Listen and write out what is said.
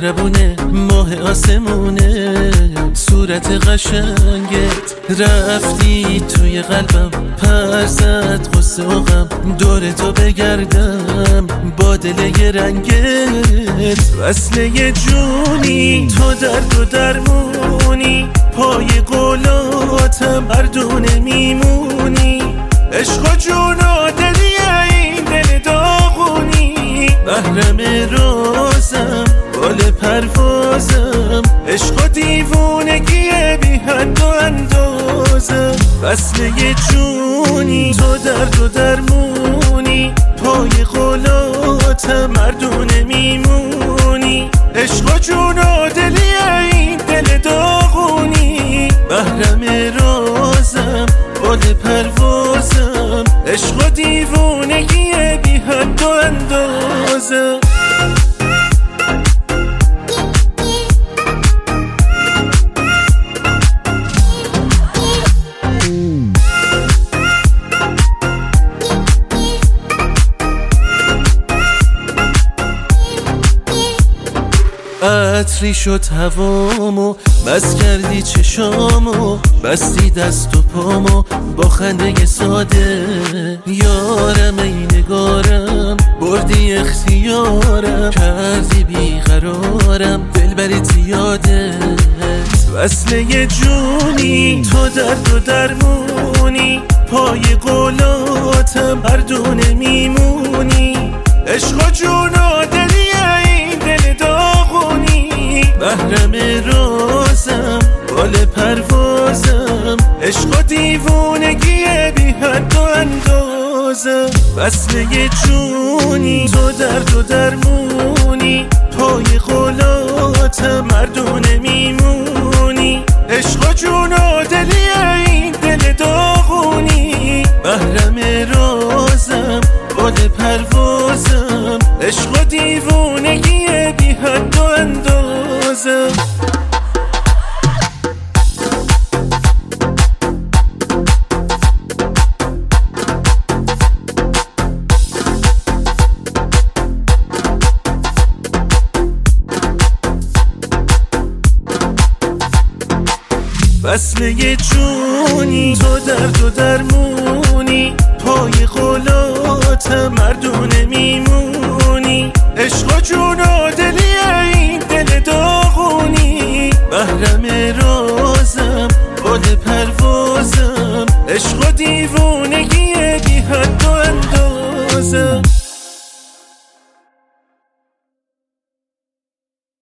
مهربونه ماه آسمونه صورت قشنگت رفتی توی قلبم پر زد قصه و غم دور تو بگردم با دل یه رنگت وصله جونی تو درد و درمونی پای قولاتم مردونه میمونی عشق و جون و دلی این دل داغونی محرم رازم بال پروازم عشق و دیوونگی بی حد و اندازم وصله جونی تو درد و درمونی پای قولاتم مردونه میمونی عشق و جون و دلی این دل داغونی محرم رازم بال پروازم عشق و دیوونگی بی حد و اندازم عطری شد هوامو بس کردی چشامو بستی دست و پامو با خنده ساده یارم ای نگارم بردی اختیارم کردی بیقرارم دلبریت یادت وصله جونی تو درد و درمونی پای قولاتم مردونه میمونی عشق و جون و دلی این دل داغونی محرم رازم بال پروازم عشق و دیوونگی بی حد و اندازم وصله جونی تو درد و درمونی پای قولاتم مردونه میمونی عشق و جون و دلی این دل داغونی محرم رازم بال پروازم عشق و دیوونگی بی حد و اندازم وصله جونی تو درد و درمونی پای قولاتم مردونه میمونی عشق و جون و دلی این دل داغونی محرم رازم بال پروازم عشق و دیوونگی بی حد و اندازم